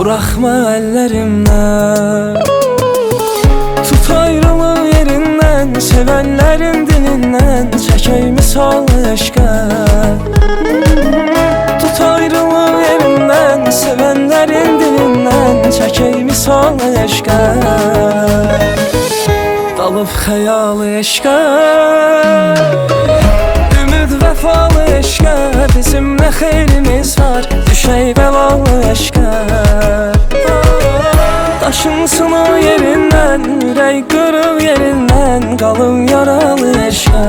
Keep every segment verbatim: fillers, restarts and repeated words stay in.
Bırakma ellerimden, tut ayrılıq yerindən, sevenlerin dilindən çəkək misal eşqə. Tut ayrılıq yerindən, sevenlerin dilindən çəkək misal eşqə. Dalıb xəyal eşqə, ümid vəfalı eşqə. Bizim nə xeyrimiz var, düşək bəlalı eşqə. Daşınsın o yerindən, ürək qırıq yerindən, qalıb yaralı eşqə.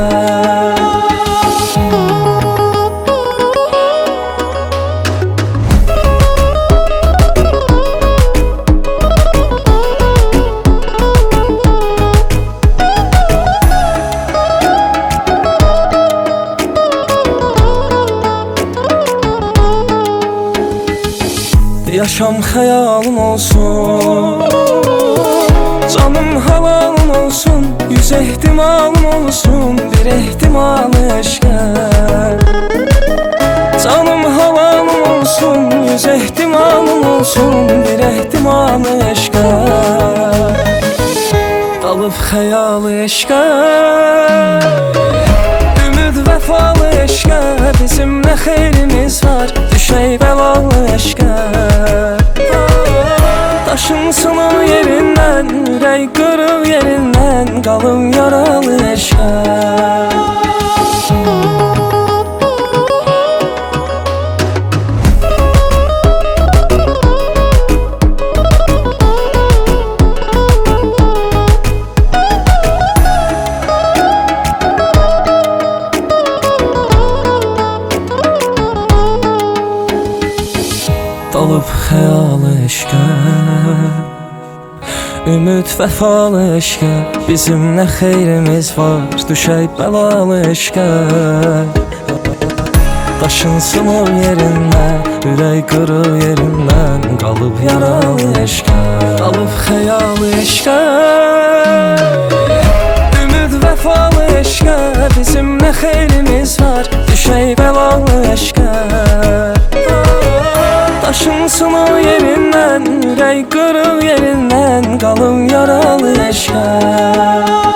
Yaşam xəyalın olsun, canım halalın olsun, yüz ehtimalın olsun, bir ehtimal eşqə. Canım halalın olsun, yüz ehtimalın olsun, bir ehtimal eşqə. Dalıb xəyal eşqə, ümid vəfalı eşqə. Bizim nə xeyrimiz var, düşək bəlalı eşqə. Daşınsın o yerindən, ürək qırıq yerindən, qalıb yaralı eşqə. Dalıb xəyal eşqə, ümid vəfalı eşqə. Bizim nə xeyrimiz var, düşək bəlalı eşqə. Daşınsın o yerindən, ürək qırıq yerindən, qalıb yaralı eşqə. Dalıb xəyal eşqə, ümid vəfalı eşqə. Bizim nə xeyrimiz var, düşək bəlalı eşqə. Daşınsın o yerindən, ürək qırıq yerindən, qalıb yaralı eşqə.